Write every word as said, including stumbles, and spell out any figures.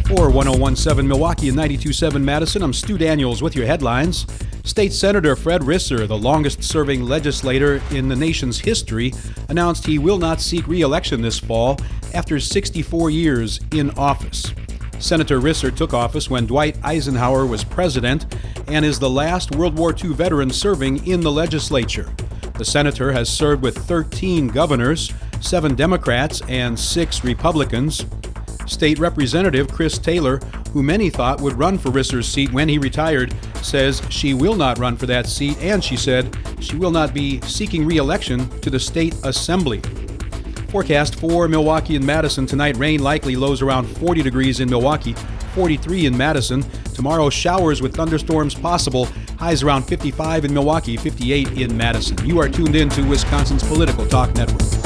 For one oh one point seven Milwaukee and ninety-two point seven Madison, I'm Stu Daniels with your headlines. State Senator Fred Risser, the longest-serving legislator in the nation's history, announced he will not seek re-election this fall after sixty-four years in office. Senator Risser took office when Dwight Eisenhower was president and is the last World War Two veteran serving in the legislature. The senator has served with thirteen governors, seven Democrats, and six Republicans. State Representative Chris Taylor, who many thought would run for Risser's seat when he retired, says she will not run for that seat, and she said she will not be seeking re-election to the state assembly. Forecast for Milwaukee and Madison tonight: rain likely, lows around forty degrees in Milwaukee, forty-three in Madison. Tomorrow, showers with thunderstorms possible, highs around fifty-five in Milwaukee, fifty-eight in Madison. You are tuned in to Wisconsin's Political Talk Network.